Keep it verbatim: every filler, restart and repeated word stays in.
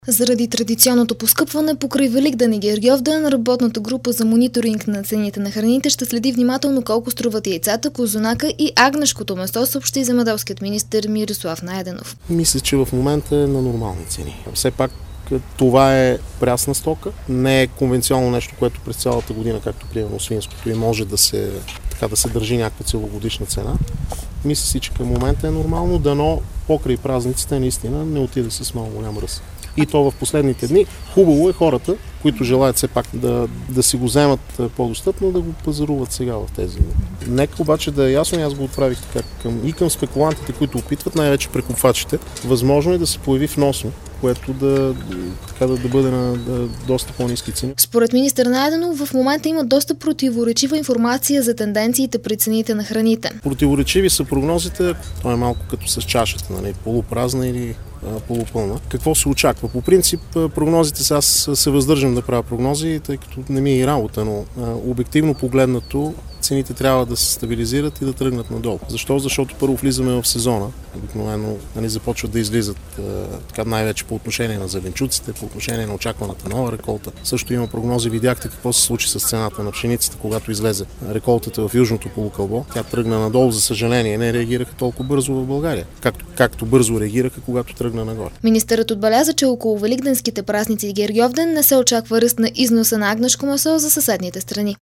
Заради традиционното поскъпване покрай Великден и Гергьовден, работната група за мониторинг на цените на храните ще следи внимателно колко струват яйцата, козунака и агнешкото месо, съобщи земеделският министър Мирослав Найденов. Мисля, че в момента е на нормални цени. Все пак това е прясна стока, не е конвенционално нещо, което през цялата година, както примерно свинското, и може да се, така, да се държи някаква целогодишна цена. Мисля си, че към момента е нормално, дано покрай празниците наистина не отиде с много голям ръст. И то в последните дни. Хубаво е хората, които желаят все пак да, да си го вземат по-достъпно, да го пазаруват сега в тези дни. Нека обаче да е ясно, и аз го отправих така към, и към спекулантите, които опитват, най-вече прекупвачите. Възможно е да се появи вносно, което да, така, да, да бъде на да, доста по-ниски цени. Според министър Найденов, в момента има доста противоречива информация за тенденциите при цените на храните. Противоречиви са прогнозите, то е малко като с чашата, нали, полупразна или полупълна. Какво се очаква? По принцип, прогнозите са, аз се въздържам да правя прогнози, тъй като не ми е и работа, но а, обективно погледнато цените трябва да се стабилизират и да тръгнат надолу. Защо? Защото първо влизаме в сезона. Обикновено нали, започват да излизат а, така, най-вече по отношение на зеленчуците, по отношение на очакваната нова реколта. Също има прогнози, видяхте какво се случи с цената на пшеницата, когато излезе реколтата в южното полукълбо. Тя тръгна надолу, за съжаление, не реагираха толкова бързо в България, както, както бързо реагираха, когато тръгна нагоре. Министърът отбеляза, че около великденските празници и Гергьовден не се очаква ръст на износа на агнешко месо за съседните страни.